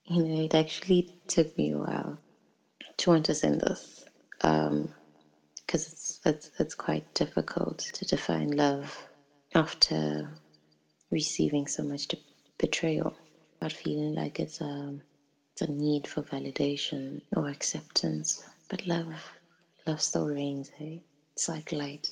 It actually took me a while to understand this, because it's quite difficult to define love after receiving so much betrayal, but feeling like it's a need for validation or acceptance. But love still reigns, hey? It's like light.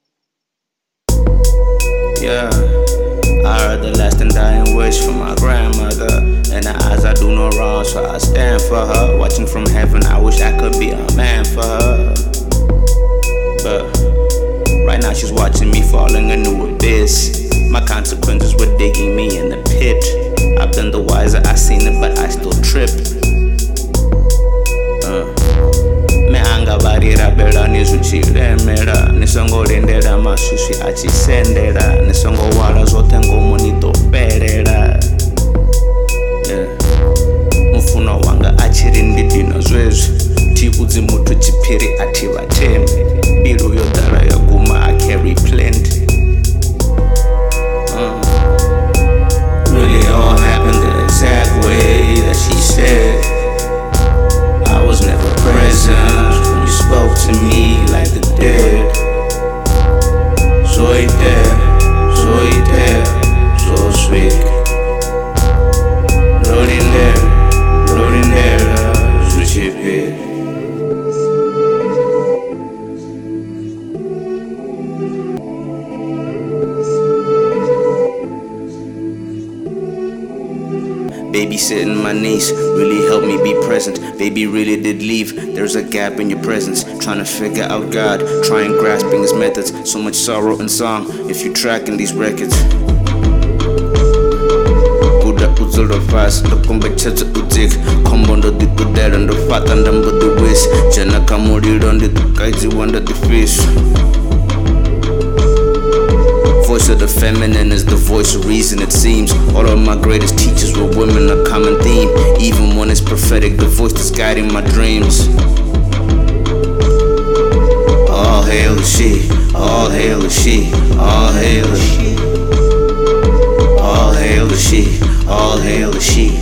Yeah, I heard the last and dying wish from my grandmother. In her eyes, I do no wrong, so I stand for her. Watching from heaven, I wish I could be a man for her. But right now, she's watching me falling into abyss. My consequences were digging me in the pit. I've been the wiser, I seen it, but I still trip. Me angavarira bela nizvichiremera nisongolindera masvisvi achisendera nisongowara zvote ngomu nitoperera. Mufuno wanga achiri ndidino zvezvi tiudzi mutu chipiri ativatemi biru yodhara yaguma acarry plenty. Really all happened the exact way that she said. I was never present when you spoke to me like the dead. Soy there, so sweet. Rolling there, switch it. Babysitting my niece really helped me be present. Baby really did leave, there's a gap in your presence. Trying to figure out God, trying grasping his methods. So much sorrow and song, if you tracking these records. Kuda udzolo fast, ndokomba chacha utik. Kombo ndodikudera ndofata ndambudi wis. Jana kamulilo nditukaidzi wanda the fish. Voice of the feminine is the voice of reason, it seems. All of my greatest teachers were women, a common theme. Even when it's prophetic, the voice that's guiding my dreams. All hail the she, all hail the she, all hail the she. All hail the she, all hail the she.